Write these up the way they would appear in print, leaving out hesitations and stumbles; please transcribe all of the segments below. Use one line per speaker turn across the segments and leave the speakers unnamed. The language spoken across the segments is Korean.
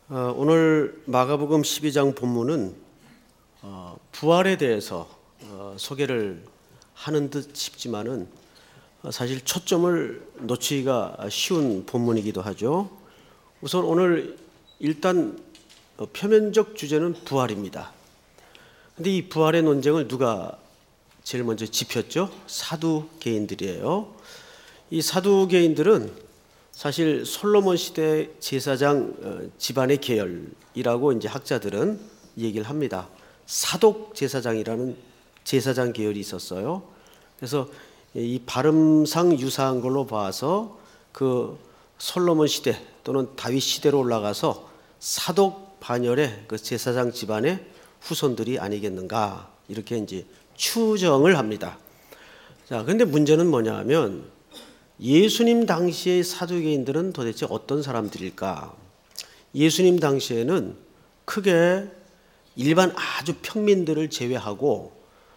오늘 마가복음 12장 본문은 부활에 대해서 소개를 하는 듯 싶지만은 사실 초점을 놓치기가 쉬운 본문이기도 하죠. 우선 오늘 일단 표면적 주제는 부활입니다. 근데 이 부활의 논쟁을 누가 제일 먼저 짚었죠? 사두개인들이에요. 이 사두개인들은 사실 솔로몬 시대 제사장 집안의 계열이라고 이제 학자들은 얘기를 합니다. 사독 제사장이라는 제사장 계열이 있었어요. 그래서 이 발음상 유사한 걸로 봐서 그 솔로몬 시대 또는 다윗 시대로 올라가서 사독 반열의 그 제사장 집안의 후손들이 아니겠는가 이렇게 이제 추정을 합니다. 자, 근데 문제는 뭐냐면 예수님 당시의 사두개인들은 도대체 어떤 사람들일까? 예수님 당시에는 크게 일반 아주 평민들을 제외하고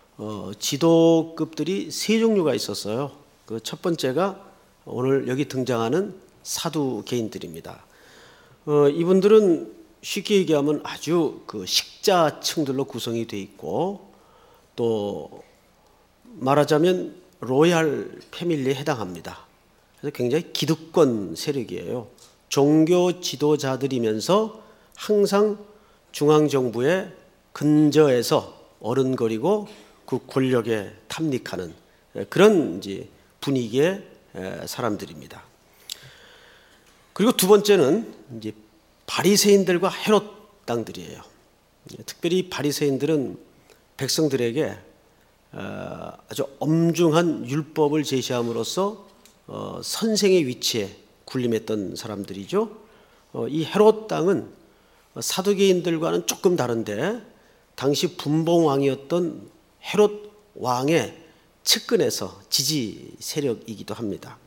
지도급들이 세 종류가 있었어요. 그 첫 번째가 오늘 여기 등장하는 사두개인들입니다. 이분들은 쉽게 얘기하면 아주 그 식자층들로 구성이 돼 있고 또 말하자면 로얄 패밀리에 해당합니다. 그래서 굉장히 기득권 세력이에요. 종교 지도자들이면서 항상 중앙정부의 근저에서 어른거리고 그 권력에 탐닉하는 그런 이제 분위기의 사람들입니다. 그리고 두 번째는 이제 바리새인들과 헤롯 당들이에요. 특별히 바리새인들은 백성들에게 아주 엄중한 율법을 제시함으로써 선생의 위치에 군림했던 사람들이죠. 이 헤롯 당은 사두개인들과는 조금 다른데 당시 분봉왕이었던 헤롯 왕의 측근에서 지지 세력이기도 합니다.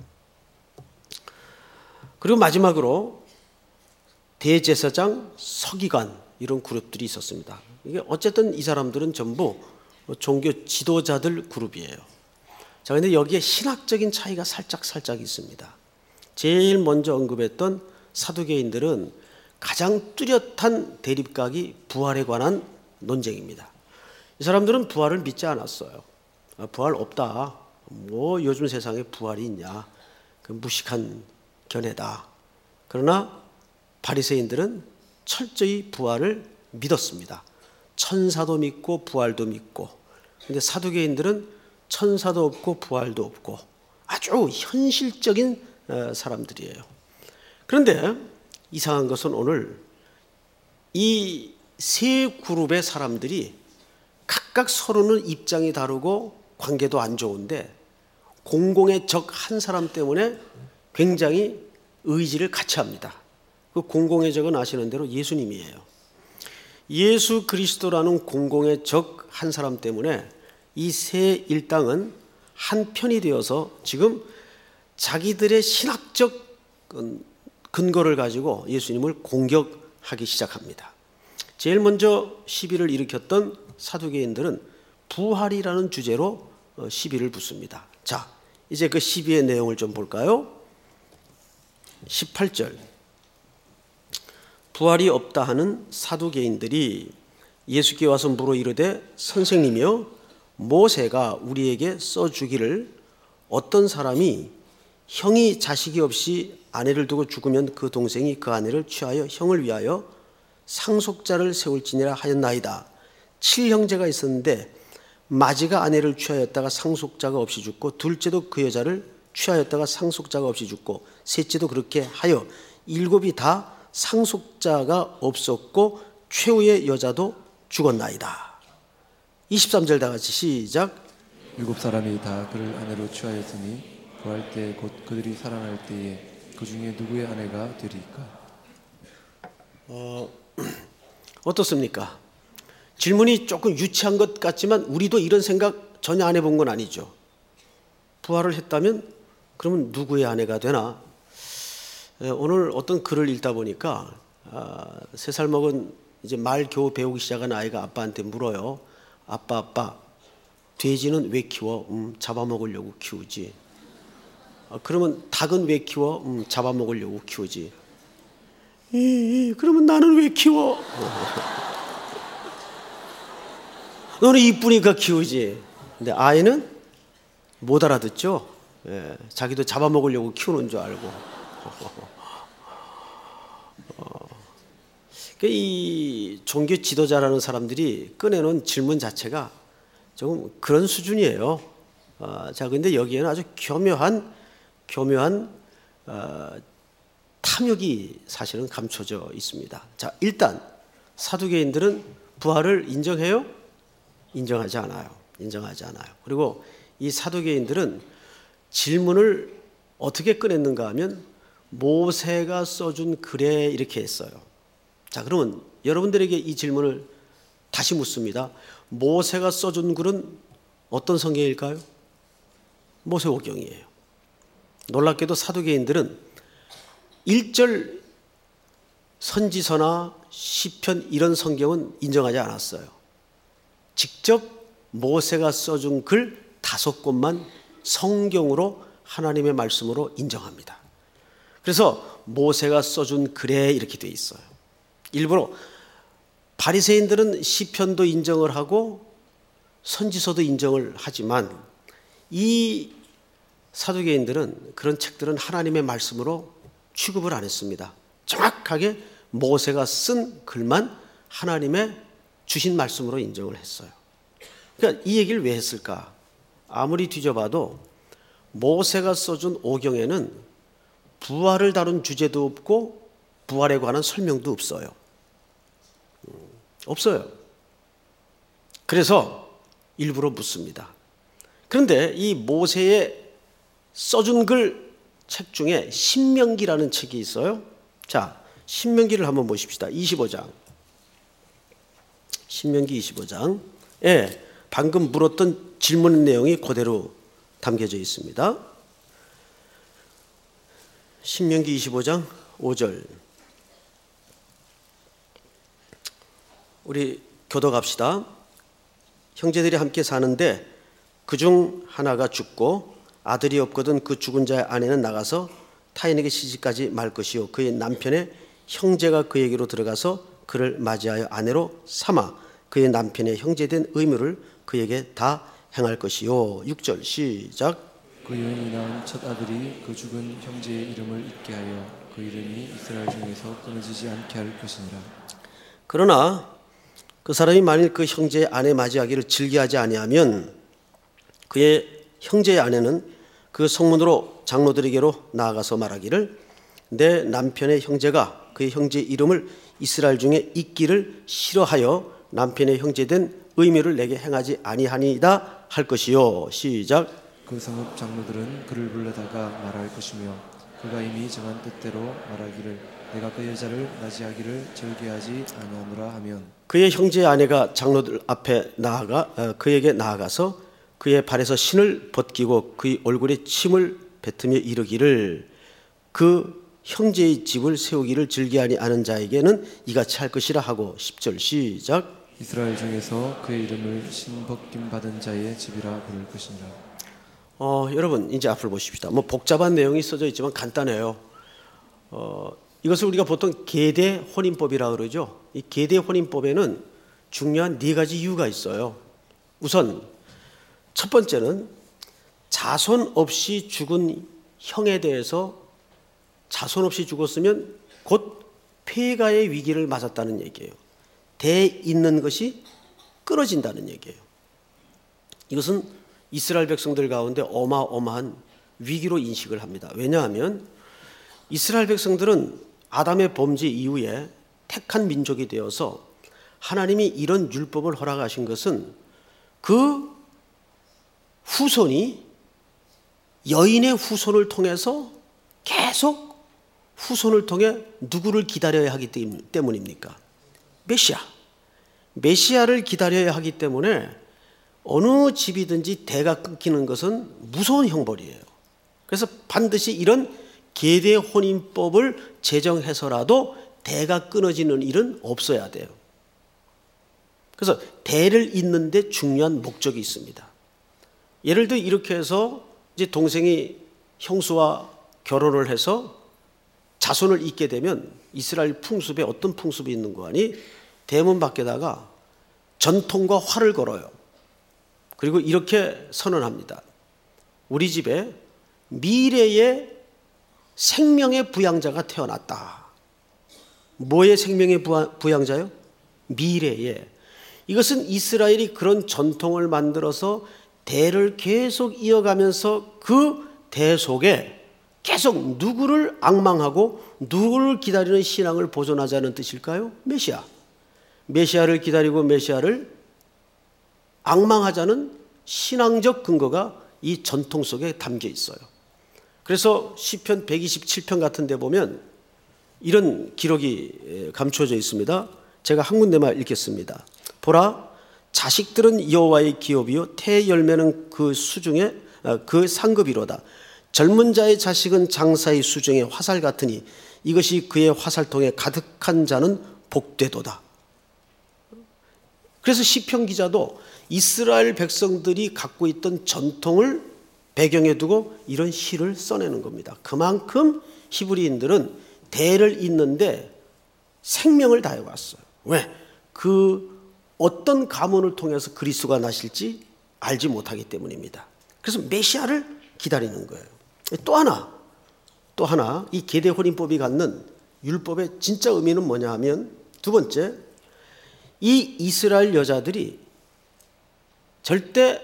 그리고 마지막으로 대제사장, 서기관 이런 그룹들이 있었습니다. 이게 어쨌든 이 사람들은 전부 종교 지도자들 그룹이에요. 자, 근데 여기에 신학적인 차이가 살짝 있습니다. 제일 먼저 언급했던 사두개인들은 가장 뚜렷한 대립각이 부활에 관한 논쟁입니다. 이 사람들은 부활을 믿지 않았어요. 부활 없다. 뭐 요즘 세상에 부활이 있냐. 그 무식한 견해다. 그러나 바리새인들은 철저히 부활을 믿었습니다. 천사도 믿고 부활도 믿고. 근데 사두개인들은 천사도 없고 부활도 없고 아주 현실적인 사람들이에요. 그런데 이상한 것은 오늘 이 세 그룹의 사람들이 각각 서로는 입장이 다르고 관계도 안 좋은데 공공의 적 한 사람 때문에 굉장히 의지를 같이 합니다. 그 공공의 적은 아시는 대로 예수님이에요. 예수 그리스도라는 공공의 적 한 사람 때문에 이 세 일당은 한 편이 되어서 지금 자기들의 신학적 근거를 가지고 예수님을 공격하기 시작합니다. 제일 먼저 시비를 일으켰던 사두개인들은 부활이라는 주제로 시비를 붙습니다. 자, 이제 그 시비의 내용을 좀 볼까요? 18절. 부활이 없다 하는 사두개인들이 예수께 와서 물어 이르되 선생님이여 모세가 우리에게 써주기를 어떤 사람이 형이 자식이 없이 아내를 두고 죽으면 그 동생이 그 아내를 취하여 형을 위하여 상속자를 세울지니라 하였나이다. 7형제가 있었는데 마지가 아내를 취하였다가 상속자가 없이 죽고 둘째도 그 여자를 취하였다가 상속자가 없이 죽고 셋째도 그렇게 하여 7이 다 상속자가 없었고 최후의 여자도 죽었나이다. 23절 다 같이 시작.
7사람이 다 그를 아내로 취하였으니 구할 때 곧 그들이 살아날 때에 그 중에 누구의 아내가 되리까?
어떻습니까? 질문이 조금 유치한 것 같지만 우리도 이런 생각 전혀 안 해본 건 아니죠. 부활을 했다면 그러면 누구의 아내가 되나? 오늘 어떤 글을 읽다 보니까 3살 먹은 이제 말 겨우 배우기 시작한 아이가 아빠한테 물어요. 아빠, 돼지는 왜 키워? 잡아먹으려고 키우지. 그러면 닭은 왜 키워? 잡아먹으려고 키우지. 그러면 나는 왜 키워? 너는 이쁘니까 키우지. 근데 아이는 못 알아듣죠. 자기도 잡아먹으려고 키우는 줄 알고. 이 종교 지도자라는 사람들이 꺼내놓은 질문 자체가 조금 그런 수준이에요. 자, 근데 여기에는 아주 교묘한 탐욕이 사실은 감춰져 있습니다. 자, 일단 사두개인들은 부활을 인정해요? 인정하지 않아요. 그리고 이 사두개인들은 질문을 어떻게 꺼냈는가 하면 모세가 써준 글에 이렇게 했어요. 자, 그러면 여러분들에게 이 질문을 다시 묻습니다. 모세가 써준 글은 어떤 성경일까요? 모세오경이에요. 놀랍게도 사두개인들은 1절 선지서나 시편 이런 성경은 인정하지 않았어요. 직접 모세가 써준 글 5곳만 성경으로 하나님의 말씀으로 인정합니다. 그래서 모세가 써준 글에 이렇게 돼 있어요. 일부러 바리새인들은 시편도 인정을 하고 선지서도 인정을 하지만 이 사두개인들은 그런 책들은 하나님의 말씀으로 취급을 안 했습니다. 정확하게 모세가 쓴 글만 하나님의 주신 말씀으로 인정을 했어요. 그러니까 이 얘기를 왜 했을까? 아무리 뒤져봐도 모세가 써준 오경에는 부활을 다룬 주제도 없고 부활에 관한 설명도 없어요. 없어요. 그래서 일부러 묻습니다. 그런데 이 모세의 써준 글 책 중에 신명기라는 책이 있어요. 자, 신명기를 한번 보십시다. 25장. 신명기 25장. 방금 물었던 질문 내용이 그대로 담겨져 있습니다. 신명기 25장 5절. 우리 교독합시다. 형제들이 함께 사는데 그중 하나가 죽고 아들이 없거든 그 죽은 자의 아내는 나가서 타인에게 시집가지 말 것이요 그의 남편의 형제가 그에게로 들어가서 그를 맞이하여 아내로 삼아 그의 남편의 형제된 의무를 그에게 다 행할 것이요. 6절 시작.
그 여인이 낳은 첫 아들이 그 죽은 형제의 이름을 잊게 하여 그 이름이 이스라엘 중에서 끊어지지 않게 할 것이니라.
그러나 그 사람이 만일 그 형제의 아내 맞이하기를 즐겨하지 아니하면 그의 형제의 아내는 그 성문으로 장로들에게로 나아가서 말하기를 내 남편의 형제가 그의 형제의 이름을 이스라엘 중에 잊기를 싫어하여 남편의 형제된 의무를 내게 행하지 아니하니이다 할 것이요. 시작.
그 성읍 장로들은 그를 불러다가 말할 것이며 그가 이미 정한 뜻대로 말하기를 내가 그 여자를 맞이하기를 즐겨하지 아니하노라 하면
그의 형제의 아내가 장로들 앞에 그에게 나아가서 그의 발에서 신을 벗기고 그의 얼굴에 침을 뱉으며 이르기를 그 형제의 집을 세우기를 즐겨하지 않은 자에게는 이같이 할 것이라 하고 10절 시작.
이스라엘 중에서 그의 이름을 신벗김 받은 자의 집이라 부를 것이니라.
여러분 이제 앞을 보십시다. 뭐 복잡한 내용이 써져 있지만 간단해요. 이것을 우리가 보통 계대 혼인법이라고 그러죠. 이 계대 혼인법에는 중요한 4가지 이유가 있어요. 우선 첫 번째는 자손 없이 죽은 형에 대해서 자손 없이 죽었으면 곧 폐가의 위기를 맞았다는 얘기예요. 대 있는 것이 끊어진다는 얘기예요. 이것은 이스라엘 백성들 가운데 어마어마한 위기로 인식을 합니다. 왜냐하면 이스라엘 백성들은 아담의 범죄 이후에 택한 민족이 되어서 하나님이 이런 율법을 허락하신 것은 그 후손이 여인의 후손을 통해서 계속 후손을 통해 누구를 기다려야 하기 때문입니까? 메시아를 기다려야 하기 때문에 어느 집이든지 대가 끊기는 것은 무서운 형벌이에요. 그래서 반드시 이런 계대 혼인법을 제정해서라도 대가 끊어지는 일은 없어야 돼요. 그래서 대를 잇는 데 중요한 목적이 있습니다. 예를 들어 이렇게 해서 이제 동생이 형수와 결혼을 해서 자손을 잇게 되면 이스라엘 풍습에 어떤 풍습이 있는 거 아니? 대문 밖에다가 전통과 활을 걸어요. 그리고 이렇게 선언합니다. 우리 집에 미래의 생명의 부양자가 태어났다. 뭐의 생명의 부양자요? 미래의. 이것은 이스라엘이 그런 전통을 만들어서 대를 계속 이어가면서 그 대 속에 계속 누구를 앙망하고 누구를 기다리는 신앙을 보존하자는 뜻일까요? 메시아. 메시아를 기다리고 메시아를 앙망하자는 신앙적 근거가 이 전통 속에 담겨 있어요. 그래서 시편 127편 같은 데 보면 이런 기록이 감춰져 있습니다. 제가 한 군데만 읽겠습니다. 보라, 자식들은 여호와의 기업이요 태 열매는 그 수중에 그 상급이로다. 젊은 자의 자식은 장사의 수중에 화살 같으니 이것이 그의 화살통에 가득한 자는 복되도다. 그래서 시편 기자도 이스라엘 백성들이 갖고 있던 전통을 배경에 두고 이런 시를 써내는 겁니다. 그만큼 히브리인들은 대를 잇는데 생명을 다해왔어요. 왜? 그 어떤 가문을 통해서 그리스도가 나실지 알지 못하기 때문입니다. 그래서 메시아를 기다리는 거예요. 또 하나 이 계대 혼인법이 갖는 율법의 진짜 의미는 뭐냐 하면 두 번째, 이 이스라엘 여자들이 절대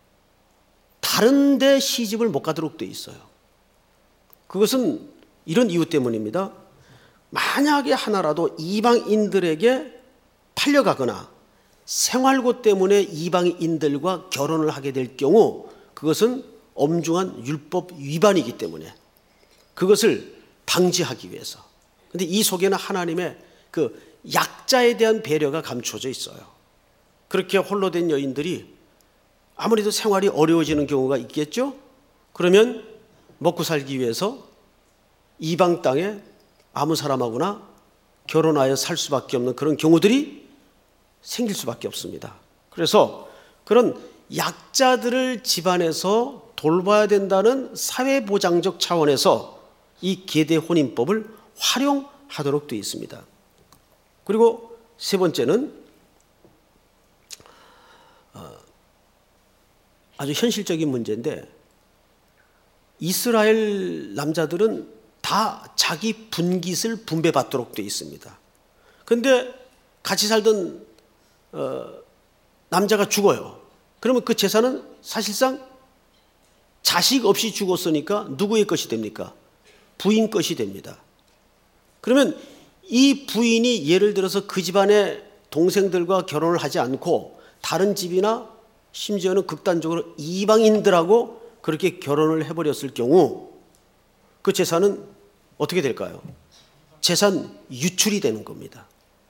다른 데 시집을 못 가도록 돼 있어요. 그것은 이런 이유 때문입니다. 만약에 하나라도 이방인들에게 팔려가거나 생활고 때문에 이방인들과 결혼을 하게 될 경우 그것은 엄중한 율법 위반이기 때문에 그것을 방지하기 위해서. 그런데 이 속에는 하나님의 그 약자에 대한 배려가 감춰져 있어요. 그렇게 홀로 된 여인들이 아무래도 생활이 어려워지는 경우가 있겠죠. 그러면 먹고 살기 위해서 이방 땅에 아무 사람하고나 결혼하여 살 수밖에 없는 그런 경우들이 생길 수밖에 없습니다. 그래서 그런 약자들을 집안에서 돌봐야 된다는 사회보장적 차원에서 이 계대 혼인법을 활용하도록 되어 있습니다. 그리고 세 번째는 아주 현실적인 문제인데 이스라엘 남자들은 다 자기 분깃을 분배받도록 되어 있습니다. 그런데 같이 살던 남자가 죽어요. 그러면 그 재산은 사실상 자식 없이 죽었으니까 누구의 것이 됩니까? 부인 것이 됩니다. 그러면 이 부인이 예를 들어서 그 집안의 동생들과 결혼을 하지 않고 다른 집이나 심지어는 극단적으로 이방인들하고 그렇게 결혼을 해버렸을 경우 그 재산은 어떻게 될까요? 재산 유출이 되는 겁니다.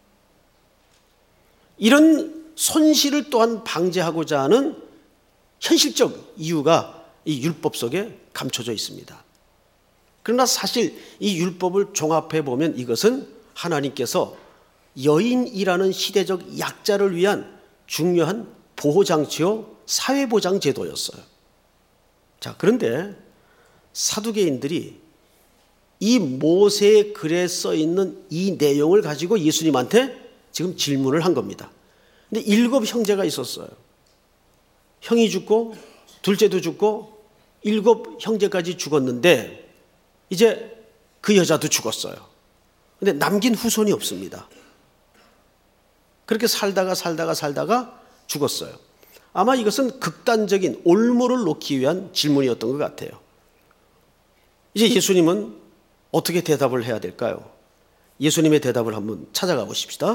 이런 손실을 또한 방지하고자 하는 현실적 이유가 이 율법 속에 감춰져 있습니다. 그러나 사실 이 율법을 종합해 보면 이것은 하나님께서 여인이라는 시대적 약자를 위한 중요한 보호장치요 사회보장제도였어요. 자, 그런데 사두개인들이 이 모세의 글에 써 있는 이 내용을 가지고 예수님한테 지금 질문을 한 겁니다. 근데 7 형제가 있었어요. 형이 죽고 둘째도 죽고 7 형제까지 죽었는데 이제 그 여자도 죽었어요. 근데 남긴 후손이 없습니다. 그렇게 살다가 죽었어요. 아마 이것은 극단적인 올무를 놓기 위한 질문이었던 것 같아요. 이제 예수님은 어떻게 대답을 해야 될까요? 예수님의 대답을 한번 찾아가 보십시다.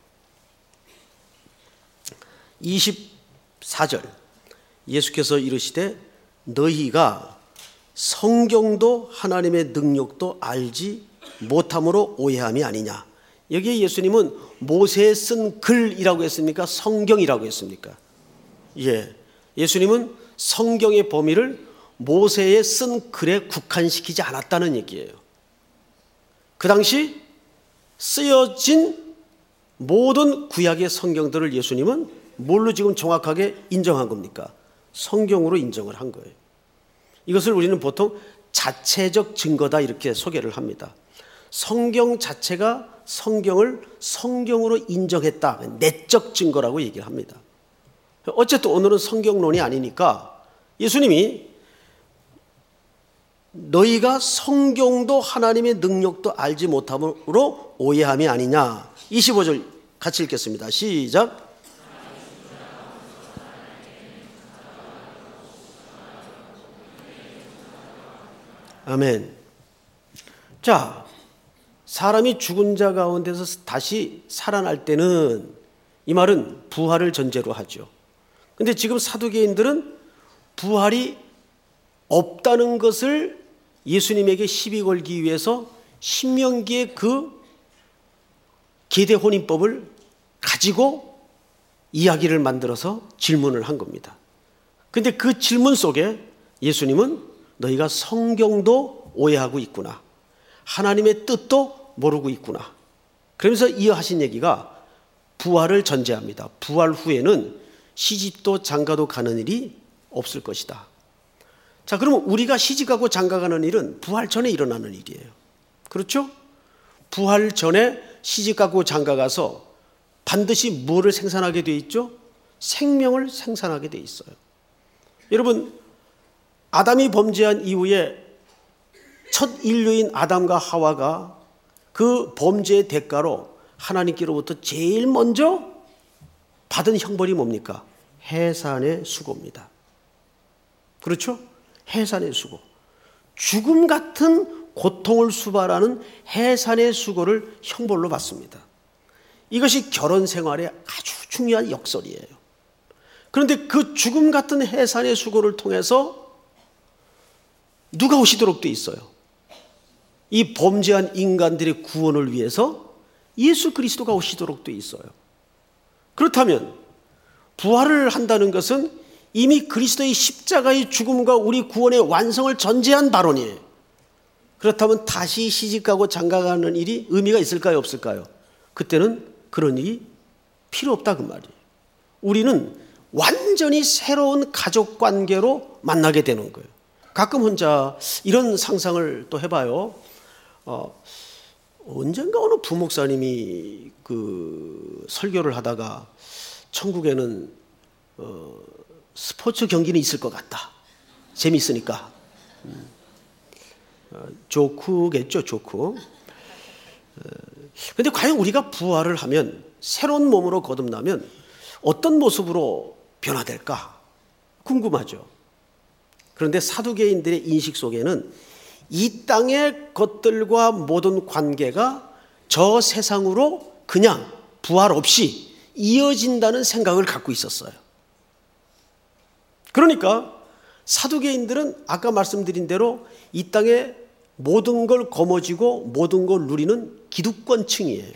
24절 예수께서 이르시되 너희가 성경도 하나님의 능력도 알지 못함으로 오해함이 아니냐. 여기에 예수님은 모세에 쓴 글이라고 했습니까? 성경이라고 했습니까? 예, 예수님은 성경의 범위를 모세에 쓴 글에 국한시키지 않았다는 얘기예요. 그 당시 쓰여진 모든 구약의 성경들을 예수님은 뭘로 지금 정확하게 인정한 겁니까? 성경으로 인정을 한 거예요. 이것을 우리는 보통 자체적 증거다 이렇게 소개를 합니다. 성경 자체가 성경을 성경으로 인정했다. 내적 증거라고 얘기를 합니다. 어쨌든 오늘은 성경론이 아니니까 예수님이 너희가 성경도 하나님의 능력도 알지 못함으로 오해함이 아니냐. 25절 같이 읽겠습니다. 시작. 아멘. 자, 사람이 죽은 자 가운데서 다시 살아날 때는 이 말은 부활을 전제로 하죠. 근데 지금 사두개인들은 부활이 없다는 것을 예수님에게 시비 걸기 위해서 신명기의 그 계대혼인법을 가지고 이야기를 만들어서 질문을 한 겁니다. 근데 그 질문 속에 예수님은 너희가 성경도 오해하고 있구나. 하나님의 뜻도 모르고 있구나. 그러면서 이어하신 얘기가 부활을 전제합니다. 부활 후에는 시집도 장가도 가는 일이 없을 것이다. 자, 그러면 우리가 시집가고 장가가는 일은 부활 전에 일어나는 일이에요. 그렇죠? 부활 전에 시집가고 장가가서 반드시 뭐를 생산하게 돼 있죠? 생명을 생산하게 돼 있어요. 여러분, 아담이 범죄한 이후에 첫 인류인 아담과 하와가 그 범죄의 대가로 하나님께로부터 제일 먼저 받은 형벌이 뭡니까? 해산의 수고입니다. 그렇죠? 해산의 수고. 죽음 같은 고통을 수발하는 해산의 수고를 형벌로 받습니다. 이것이 결혼 생활의 아주 중요한 역설이에요. 그런데 그 죽음 같은 해산의 수고를 통해서 누가 오시도록 돼 있어요? 이 범죄한 인간들의 구원을 위해서 예수 그리스도가 오시도록 돼 있어요. 그렇다면 부활을 한다는 것은 이미 그리스도의 십자가의 죽음과 우리 구원의 완성을 전제한 발언이에요. 그렇다면 다시 시집가고 장가가는 일이 의미가 있을까요, 없을까요? 그때는 그런 일이 필요 없다 그 말이에요. 우리는 완전히 새로운 가족 관계로 만나게 되는 거예요. 가끔 혼자 이런 상상을 또 해봐요. 언젠가 어느 부목사님이 그 설교를 하다가 천국에는 스포츠 경기는 있을 것 같다. 재미있으니까. 조크겠죠, 조크. 근데 과연 우리가 부활을 하면, 새로운 몸으로 거듭나면 어떤 모습으로 변화될까? 궁금하죠. 그런데 사두개인들의 인식 속에는 이 땅의 것들과 모든 관계가 저 세상으로 그냥 부활 없이 이어진다는 생각을 갖고 있었어요. 그러니까 사두개인들은 아까 말씀드린 대로 이 땅에 모든 걸 거머쥐고 모든 걸 누리는 기득권층이에요.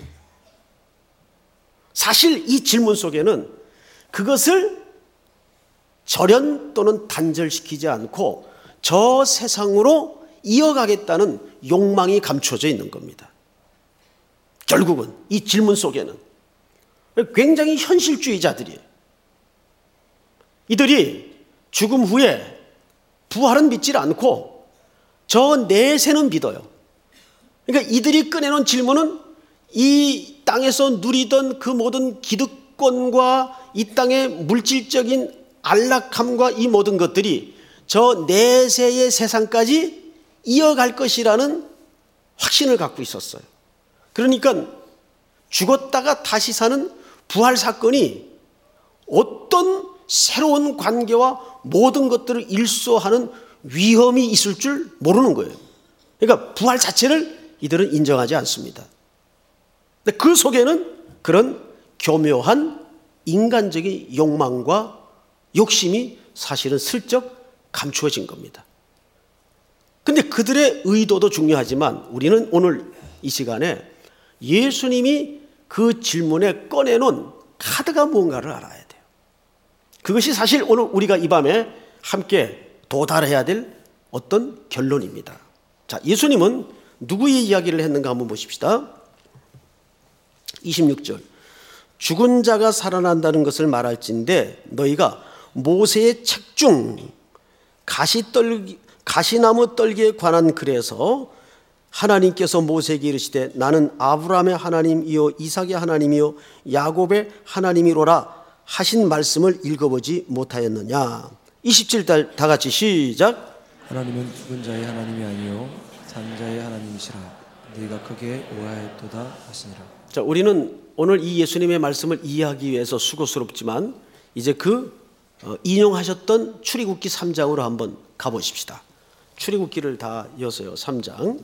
사실 이 질문 속에는 그것을 절연 또는 단절시키지 않고 저 세상으로 이어가겠다는 욕망이 감춰져 있는 겁니다. 결국은 이 질문 속에는 굉장히 현실주의자들이에요. 이들이 죽음 후에 부활은 믿지 않고 저 내세는 믿어요. 그러니까 이들이 꺼내놓은 질문은 이 땅에서 누리던 그 모든 기득권과 이 땅의 물질적인 안락함과 이 모든 것들이 저 내세의 세상까지 이어갈 것이라는 확신을 갖고 있었어요. 그러니까 죽었다가 다시 사는 부활 사건이 어떤 새로운 관계와 모든 것들을 일소하는 위험이 있을 줄 모르는 거예요. 그러니까 부활 자체를 이들은 인정하지 않습니다. 근데 그 속에는 그런 교묘한 인간적인 욕망과 욕심이 사실은 슬쩍 감추어진 겁니다. 근데 그들의 의도도 중요하지만 우리는 오늘 이 시간에 예수님이 그 질문에 꺼내놓은 카드가 뭔가를 알아야 돼요. 그것이 사실 오늘 우리가 이 밤에 함께 도달해야 될 어떤 결론입니다. 자, 예수님은 누구의 이야기를 했는가 한번 보십시다. 26절. 죽은 자가 살아난다는 것을 말할진대 너희가 모세의 책 중 가시나무 떨기에 관한 글에서 하나님께서 모세에게 이르시되 나는 아브라함의 하나님이요 이삭의 하나님이요 야곱의 하나님이로라 하신 말씀을 읽어보지 못하였느냐. 27절 다 같이 시작.
하나님은 죽은 자의 하나님이 아니요 산 자의 하나님이시라. 네가 크게 오해하였도다 하시니라.
자, 우리는 오늘 이 예수님의 말씀을 이해하기 위해서 수고스럽지만 이제 인용하셨던 출애굽기 3장으로 한번 가보십시다. 출애굽기를 다 이어서요. 3장.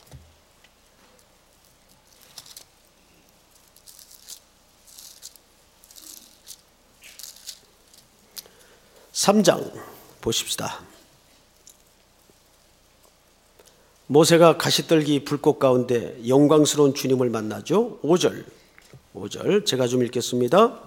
3장 보십시다. 모세가 가시떨기 불꽃 가운데 영광스러운 주님을 만나죠. 5절 제가 좀 읽겠습니다.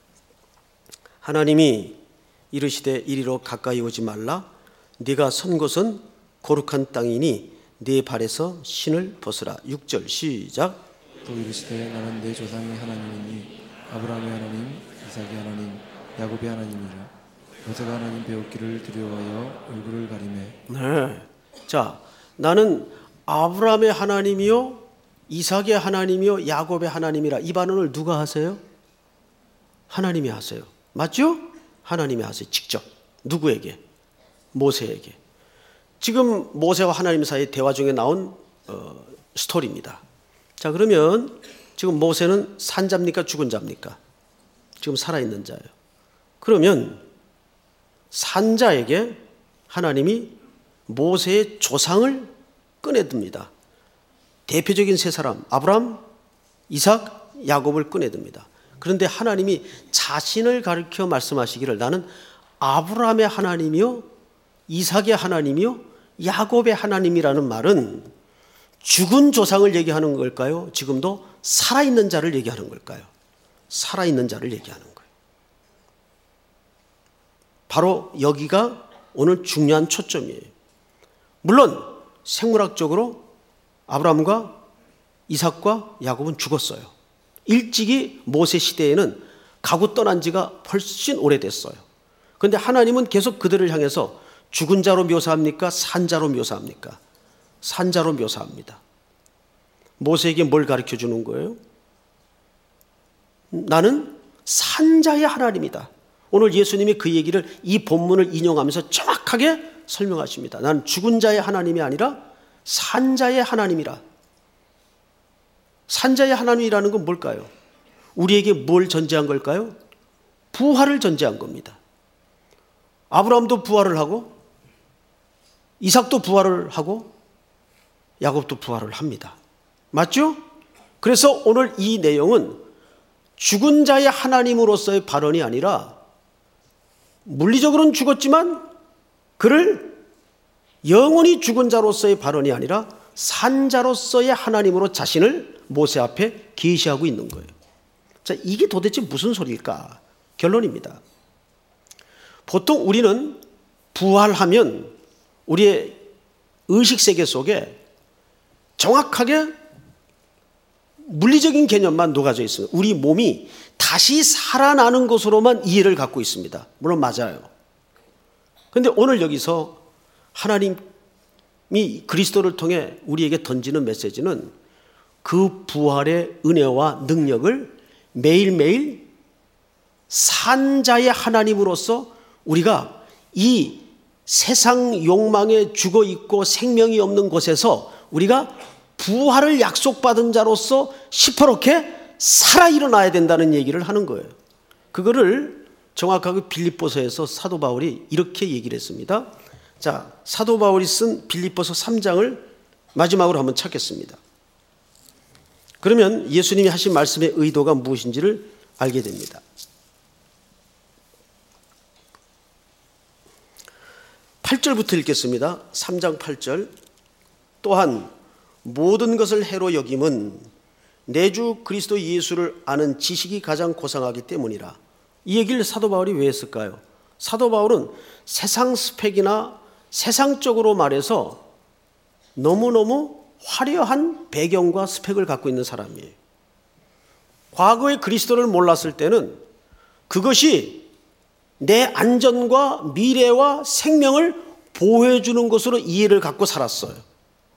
하나님이 이르시되 이리로 가까이 오지 말라. 네가 선 곳은 거룩한 땅이니 네 발에서 신을 벗으라. 6절 시작.
또 이르시되 나는 내 조상의 하나님이니 아브라함의 하나님 이삭의 하나님 야곱의 하나님이라. 모세가 하나님 배웠기를 두려워하여 얼굴을 가리매.
네. 자, 나는 아브라함의 하나님이요 이삭의 하나님이요 야곱의 하나님이라. 이 반응을 누가 하세요? 하나님이 하세요. 맞죠? 하나님이 하세요. 직접. 누구에게? 모세에게. 지금 모세와 하나님 사이의 대화 중에 나온 스토리입니다. 자, 그러면 지금 모세는 산 자입니까? 죽은 자입니까? 지금 살아있는 자예요. 그러면 산자에게 하나님이 모세의 조상을 꺼내듭니다. 대표적인 세 사람 아브라함, 이삭, 야곱을 꺼내듭니다. 그런데 하나님이 자신을 가리켜 말씀하시기를 나는 아브라함의 하나님이요 이삭의 하나님이요 야곱의 하나님이라는 말은 죽은 조상을 얘기하는 걸까요? 지금도 살아있는 자를 얘기하는 걸까요? 살아있는 자를 얘기하는 거예요. 바로 여기가 오늘 중요한 초점이에요. 물론 생물학적으로 아브라함과 이삭과 야곱은 죽었어요. 일찍이 모세 시대에는 가고 떠난 지가 훨씬 오래됐어요. 그런데 하나님은 계속 그들을 향해서 죽은 자로 묘사합니까? 산 자로 묘사합니까? 산 자로 묘사합니다. 모세에게 뭘 가르쳐 주는 거예요? 나는 산 자의 하나님이다. 오늘 예수님이 그 얘기를 이 본문을 인용하면서 정확하게 설명하십니다. 나는 죽은 자의 하나님이 아니라 산 자의 하나님이라. 산 자의 하나님이라는 건 뭘까요? 우리에게 뭘 전제한 걸까요? 부활을 전제한 겁니다. 아브라함도 부활을 하고 이삭도 부활을 하고 야곱도 부활을 합니다. 맞죠? 그래서 오늘 이 내용은 죽은 자의 하나님으로서의 발언이 아니라 물리적으로는 죽었지만 그를 영원히 죽은 자로서의 발언이 아니라 산 자로서의 하나님으로 자신을 모세 앞에 계시하고 있는 거예요. 자, 이게 도대체 무슨 소리일까? 결론입니다. 보통 우리는 부활하면 우리의 의식세계 속에 정확하게 물리적인 개념만 녹아져 있습니다. 우리 몸이 다시 살아나는 것으로만 이해를 갖고 있습니다. 물론 맞아요. 그런데 오늘 여기서 하나님이 그리스도를 통해 우리에게 던지는 메시지는 그 부활의 은혜와 능력을 매일매일 산자의 하나님으로서 우리가 이 세상 욕망에 죽어 있고 생명이 없는 곳에서 우리가 부활을 약속받은 자로서 시퍼렇게 살아 일어나야 된다는 얘기를 하는 거예요. 그거를 정확하게 빌립보서에서 사도 바울이 이렇게 얘기를 했습니다. 자, 사도 바울이 쓴 빌립보서 3장을 마지막으로 한번 찾겠습니다. 그러면 예수님이 하신 말씀의 의도가 무엇인지를 알게 됩니다. 8절부터 읽겠습니다. 3장 8절. 또한 모든 것을 해로 여김은 내 주 그리스도 예수를 아는 지식이 가장 고상하기 때문이라. 이 얘기를 사도 바울이 왜 했을까요? 사도 바울은 세상 스펙이나 세상적으로 말해서 너무너무 화려한 배경과 스펙을 갖고 있는 사람이에요. 과거에 그리스도를 몰랐을 때는 그것이 내 안전과 미래와 생명을 보호해 주는 것으로 이해를 갖고 살았어요.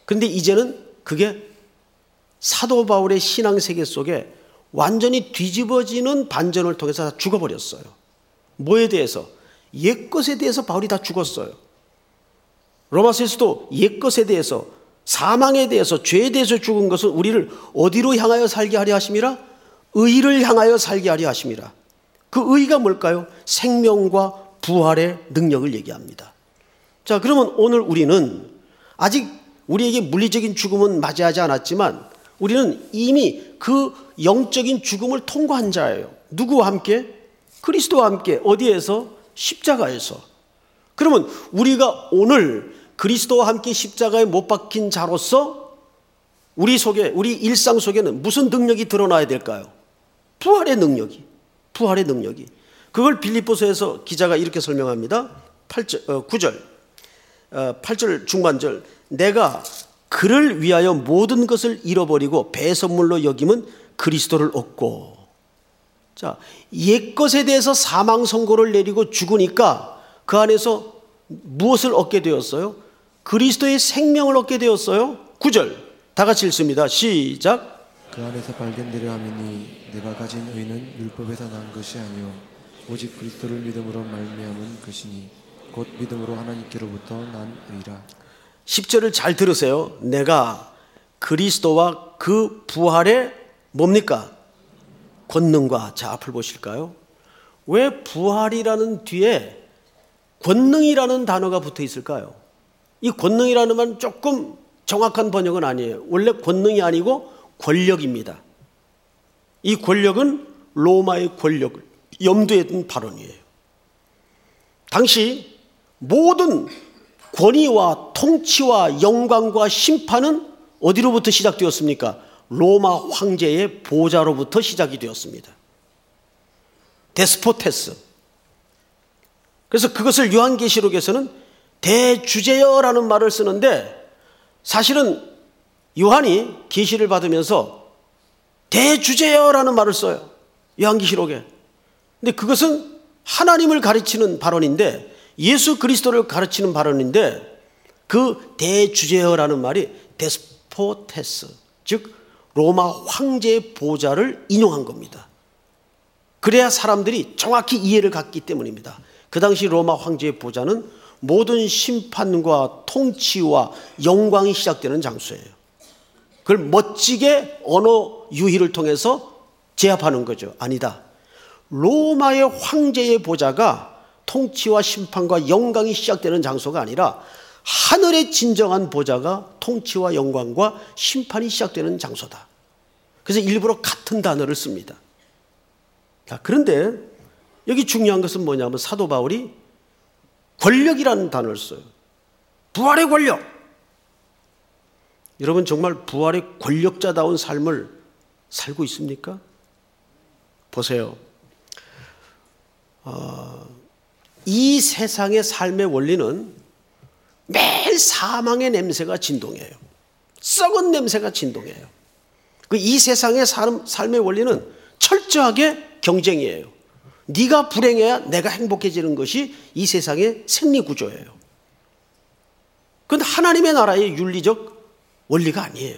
그런데 이제는 그게 사도 바울의 신앙 세계 속에 완전히 뒤집어지는 반전을 통해서 다 죽어버렸어요. 뭐에 대해서? 옛것에 대해서 바울이 다 죽었어요. 로마서에서도 옛것에 대해서, 사망에 대해서, 죄에 대해서 죽은 것은 우리를 어디로 향하여 살게 하려 하심이라? 의를 향하여 살게 하려 하심이라. 그 의가 뭘까요? 생명과 부활의 능력을 얘기합니다. 자, 그러면 오늘 우리는 아직 우리에게 물리적인 죽음은 맞이하지 않았지만 우리는 이미 그 영적인 죽음을 통과한 자예요. 누구와 함께? 그리스도와 함께. 어디에서? 십자가에서. 그러면 우리가 오늘 그리스도와 함께 십자가에 못 박힌 자로서 우리 속에, 우리 일상 속에는 무슨 능력이 드러나야 될까요? 부활의 능력이. 부활의 능력이. 그걸 빌립보서에서 기자가 이렇게 설명합니다. 9절, 8절 중반절. 내가 그를 위하여 모든 것을 잃어버리고 배선물로 여김은 그리스도를 얻고. 자, 옛것에 대해서 사망 선고를 내리고 죽으니까 그 안에서 무엇을 얻게 되었어요? 그리스도의 생명을 얻게 되었어요. 9절 다 같이 읽습니다. 시작.
그 안에서 발견되려 함이니 내가 가진 의는 율법에서 난 것이 아니요 오직 그리스도를 믿음으로 말미암은 것이니 곧 믿음으로 하나님께로부터 난 의라.
10절을 잘 들으세요. 내가 그리스도와 그 부활의 뭡니까? 권능과. 자, 앞을 보실까요? 왜 부활이라는 뒤에 권능이라는 단어가 붙어 있을까요? 이 권능이라는 말은 조금 정확한 번역은 아니에요. 원래 권능이 아니고 권력입니다. 이 권력은 로마의 권력을 염두에 둔 발언이에요. 당시 모든 권위와 통치와 영광과 심판은 어디로부터 시작되었습니까? 로마 황제의 보좌로부터 시작이 되었습니다. 데스포테스. 그래서 그것을 요한계시록에서는 대주제여라는 말을 쓰는데 사실은 요한이 계시를 받으면서 대주제여라는 말을 써요. 요한계시록에. 근데 그것은 하나님을 가르치는 발언인데, 예수 그리스도를 가르치는 발언인데, 그 대주제여라는 말이 데스포테스, 즉 로마 황제의 보좌를 인용한 겁니다. 그래야 사람들이 정확히 이해를 갖기 때문입니다. 그 당시 로마 황제의 보좌는 모든 심판과 통치와 영광이 시작되는 장소예요. 그걸 멋지게 언어 유희를 통해서 제압하는 거죠. 아니다. 로마의 황제의 보좌가 통치와 심판과 영광이 시작되는 장소가 아니라 하늘의 진정한 보좌가 통치와 영광과 심판이 시작되는 장소다. 그래서 일부러 같은 단어를 씁니다. 자, 그런데 여기 중요한 것은 뭐냐면 사도 바울이 권력이라는 단어를 써요. 부활의 권력. 여러분 정말 부활의 권력자다운 삶을 살고 있습니까? 보세요. 이 세상의 삶의 원리는 매일 사망의 냄새가 진동해요. 썩은 냄새가 진동해요. 이 세상의 삶의 원리는 철저하게 경쟁이에요. 네가 불행해야 내가 행복해지는 것이 이 세상의 생리구조예요. 그건 하나님의 나라의 윤리적 원리가 아니에요.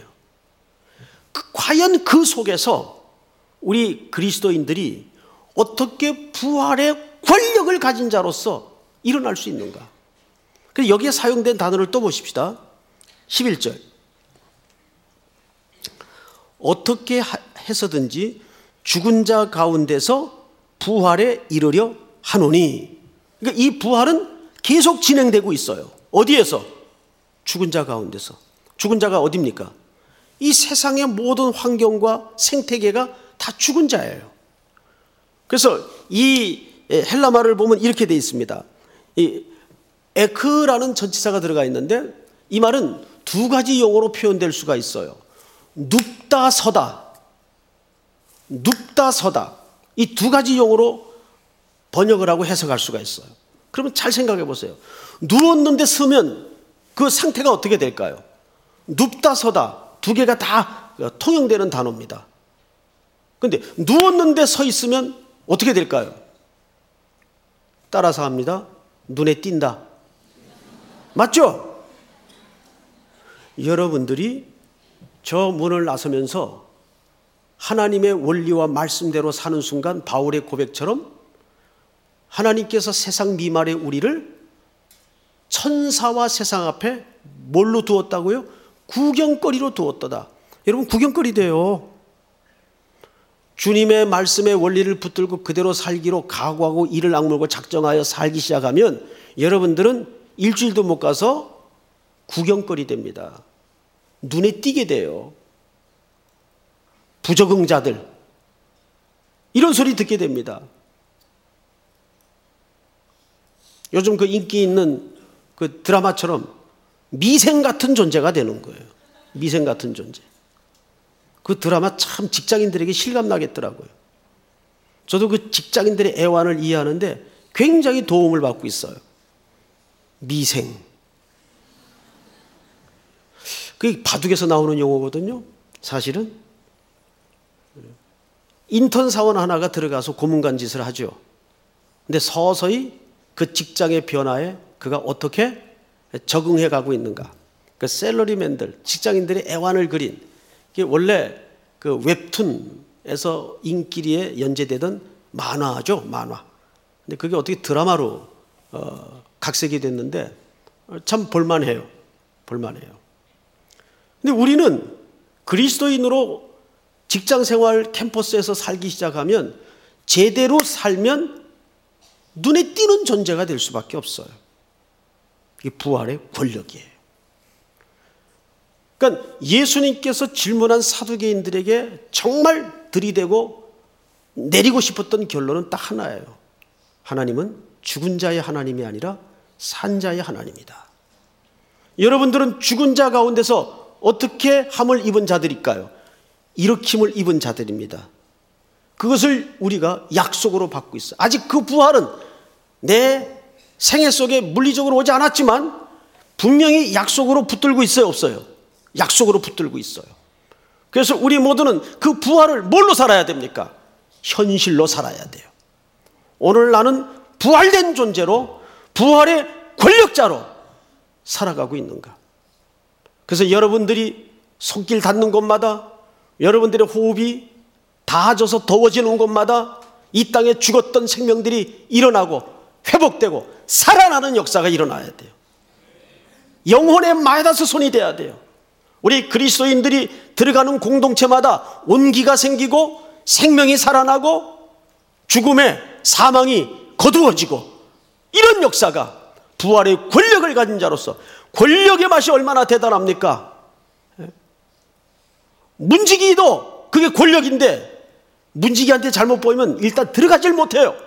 과연 그 속에서 우리 그리스도인들이 어떻게 부활의 권력을 가진 자로서 일어날 수 있는가? 그래서 여기에 사용된 단어를 또 보십시다. 11절. 어떻게 해서든지 죽은 자 가운데서 부활에 이르려 하노니. 그러니까 이 부활은 계속 진행되고 있어요. 어디에서? 죽은 자 가운데서. 죽은 자가 어디입니까? 이 세상의 모든 환경과 생태계가 다 죽은 자예요. 그래서 이 헬라 말을 보면 이렇게 되어 있습니다. 이 에크라는 전치사가 들어가 있는데 이 말은 두 가지 용어로 표현될 수가 있어요. 눕다 서다. 눕다 서다. 이 두 가지 용어로 번역을 하고 해석할 수가 있어요. 그러면 잘 생각해 보세요. 누웠는데 서면 그 상태가 어떻게 될까요? 눕다 서다. 두 개가 다 통용되는 단어입니다. 그런데 누웠는데 서 있으면 어떻게 될까요? 따라서 합니다. 눈에 띈다. 맞죠? 여러분들이 저 문을 나서면서 하나님의 원리와 말씀대로 사는 순간 바울의 고백처럼 하나님께서 세상 미말의 우리를 천사와 세상 앞에 뭘로 두었다고요? 구경거리로 두었다다. 여러분, 구경거리 돼요. 주님의 말씀의 원리를 붙들고 그대로 살기로 각오하고 이를 악물고 작정하여 살기 시작하면 여러분들은 일주일도 못 가서 구경거리 됩니다. 눈에 띄게 돼요. 부적응자들, 이런 소리 듣게 됩니다. 요즘 그 인기 있는 그 드라마처럼 미생 같은 존재가 되는 거예요. 미생 같은 존재. 그 드라마 참 직장인들에게 실감나겠더라고요. 저도 그 직장인들의 애환을 이해하는데 굉장히 도움을 받고 있어요. 미생. 그게 바둑에서 나오는 용어거든요. 사실은 인턴 사원 하나가 들어가서 고문관 짓을 하죠. 근데 서서히 그 직장의 변화에 그가 어떻게 적응해 가고 있는가. 그 샐러리맨들, 직장인들의 애환을 그린, 이게 원래 그 웹툰에서 인기리에 연재되던 만화죠, 만화. 근데 그게 어떻게 드라마로 각색이 됐는데 참 볼만해요. 볼만해요. 근데 우리는 그리스도인으로 직장 생활 캠퍼스에서 살기 시작하면 제대로 살면 눈에 띄는 존재가 될 수밖에 없어요. 이게 부활의 권력이에요. 그러니까 예수님께서 질문한 사두개인들에게 정말 들이대고 내리고 싶었던 결론은 딱 하나예요. 하나님은 죽은 자의 하나님이 아니라 산 자의 하나님이다. 여러분들은 죽은 자 가운데서 어떻게 함을 입은 자들일까요? 일으킴을 입은 자들입니다. 그것을 우리가 약속으로 받고 있어요. 아직 그 부활은 내 생애 속에 물리적으로 오지 않았지만 분명히 약속으로 붙들고 있어요, 없어요? 약속으로 붙들고 있어요. 그래서 우리 모두는 그 부활을 뭘로 살아야 됩니까? 현실로 살아야 돼요. 오늘 나는 부활된 존재로, 부활의 권력자로 살아가고 있는가? 그래서 여러분들이 손길 닿는 곳마다, 여러분들의 호흡이 닿아져서 더워지는 곳마다 이 땅에 죽었던 생명들이 일어나고 회복되고 살아나는 역사가 일어나야 돼요. 영혼의 마이다스 손이 돼야 돼요. 우리 그리스도인들이 들어가는 공동체마다 온기가 생기고 생명이 살아나고 죽음의 사망이 거두어지고, 이런 역사가 부활의 권력을 가진 자로서, 권력의 맛이 얼마나 대단합니까? 문지기도 그게 권력인데 문지기한테 잘못 보이면 일단 들어가질 못해요.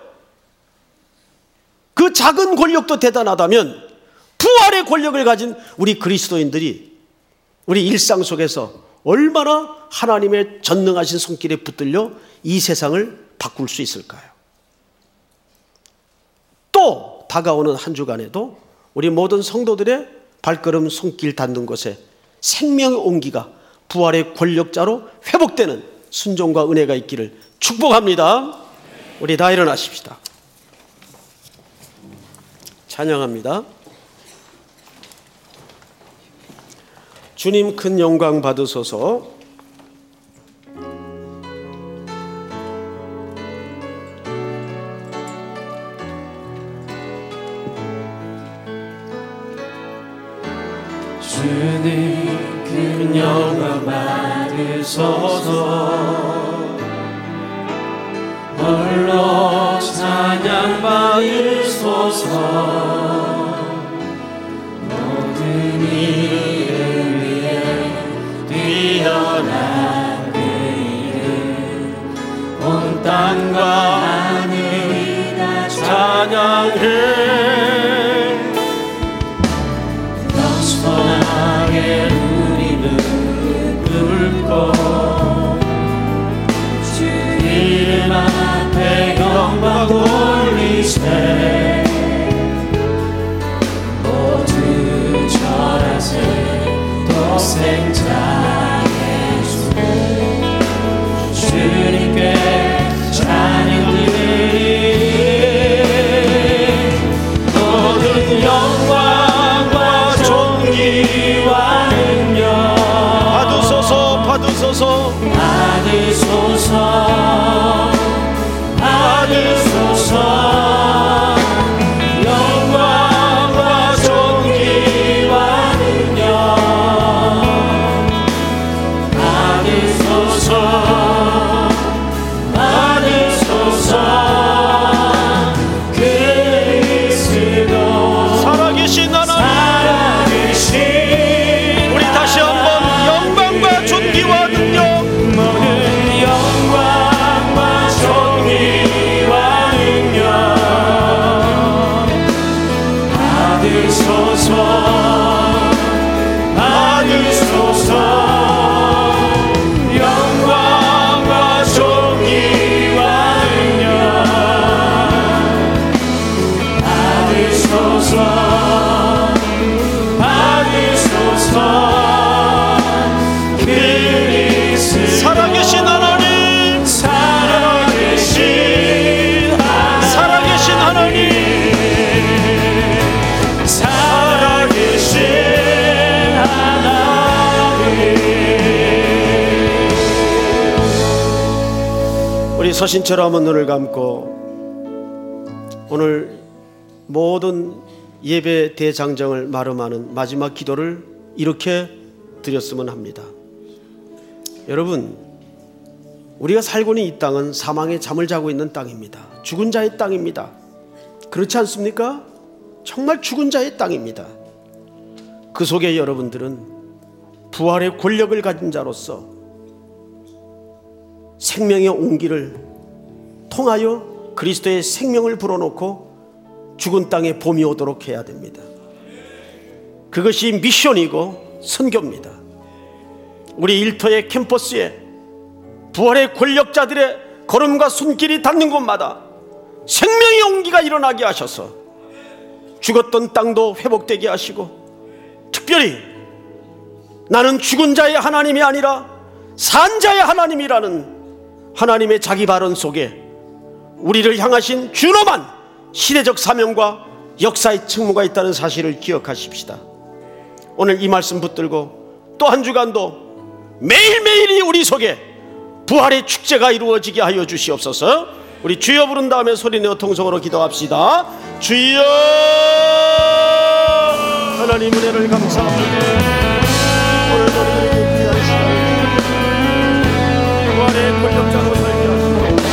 그 작은 권력도 대단하다면 부활의 권력을 가진 우리 그리스도인들이 우리 일상 속에서 얼마나 하나님의 전능하신 손길에 붙들려 이 세상을 바꿀 수 있을까요? 또 다가오는 한 주간에도 우리 모든 성도들의 발걸음 손길 닿는 곳에 생명의 온기가 부활의 권력자로 회복되는 순종과 은혜가 있기를 축복합니다. 우리 다 일어나십시다. 찬양합니다. 주님 큰 영광 받으소서.
주님 큰 영광 받으소서. 홀로 찬양 받으소서. 모든 일을 위해 뛰어난 그 이름 온 땅과 하늘이 다 찬양해. 선하게 우리는 늙고 주 이름 앞에 영광 돌리세. 모두 절하세 또 생자의 주 주님께 찬양 드리리. 모든 영광과 존귀와 능력
우리 서신처럼 한번 눈을 감고 오늘 모든 예배 대장정을 마름하는 마지막 기도를 이렇게 드렸으면 합니다. 여러분, 우리가 살고 있는 이 땅은 사망의 잠을 자고 있는 땅입니다. 죽은 자의 땅입니다. 그렇지 않습니까? 정말 죽은 자의 땅입니다. 그 속에 여러분들은 부활의 권력을 가진 자로서 생명의 온기를 통하여 그리스도의 생명을 불어넣고 죽은 땅에 봄이 오도록 해야 됩니다. 그것이 미션이고 선교입니다. 우리 일터의 캠퍼스에 부활의 권력자들의 걸음과 손길이 닿는 곳마다 생명의 온기가 일어나게 하셔서 죽었던 땅도 회복되게 하시고, 특별히 나는 죽은 자의 하나님이 아니라 산 자의 하나님이라는 하나님의 자기 발언 속에 우리를 향하신 준엄한 시대적 사명과 역사의 책무가 있다는 사실을 기억하십시다. 오늘 이 말씀 붙들고 또 한 주간도 매일매일이 우리 속에 부활의 축제가 이루어지게 하여 주시옵소서. 우리 주여 부른 다음에 소리내어 통성으로 기도합시다. 주여, 하나님 은혜를 감사합니다.